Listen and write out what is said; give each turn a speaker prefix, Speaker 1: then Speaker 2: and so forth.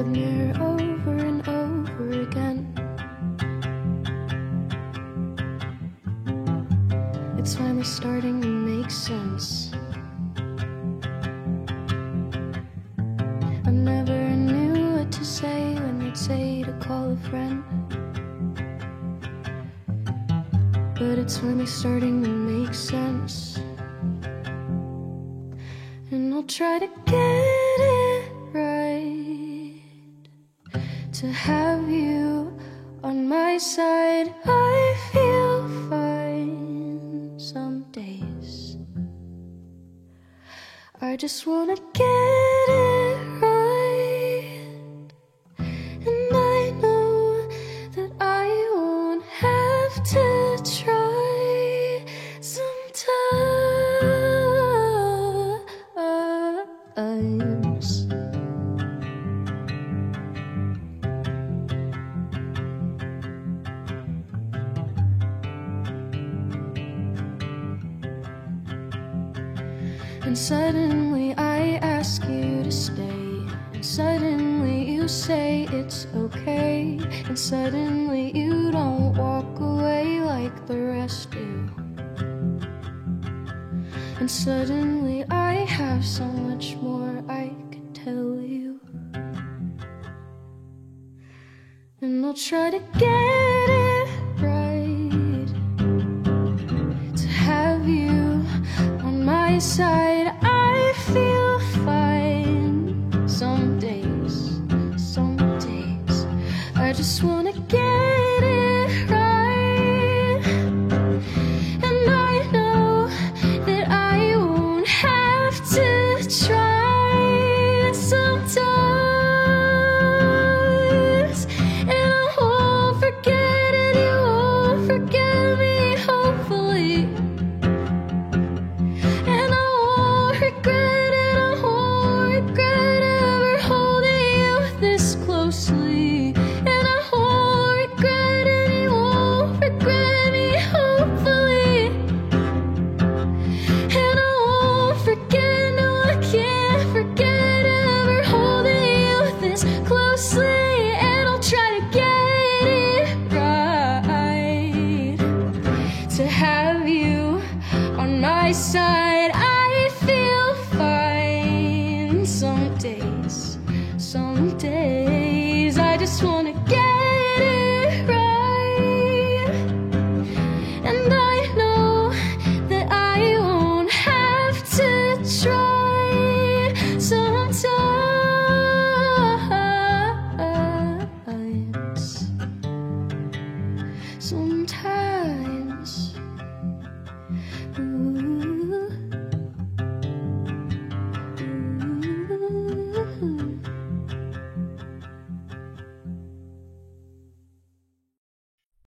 Speaker 1: the mirror over and over again. It's finally starting to make sense. I never knew what to say when you'd say to call a friend, but it's finally starting to make sense. And I'll try to get it right, to have you on my side. I feel fine some days. I just wanna get it right, and I know that I won't have to try sometimes. And suddenly I ask you to stay, and suddenly you say it's okay, and suddenly you don't walk away like the rest do. And suddenly I have so much more I could tell you, and I'll try to get it right, to have you on my side. I feel fine some days, some days. I just wanna get it right, and I know that I won't have to try sometimes. And I won't forget it, you won't forget me, hopefully. And I won't regret it, I won't regret ever holding you this closely. And I won't regret it, you won't regret me, hopefully. And I won't forget, no I can't forget ever holding you this closely. And I'll try to get it right, to have you on my side. I feel fine some days, some days. I just want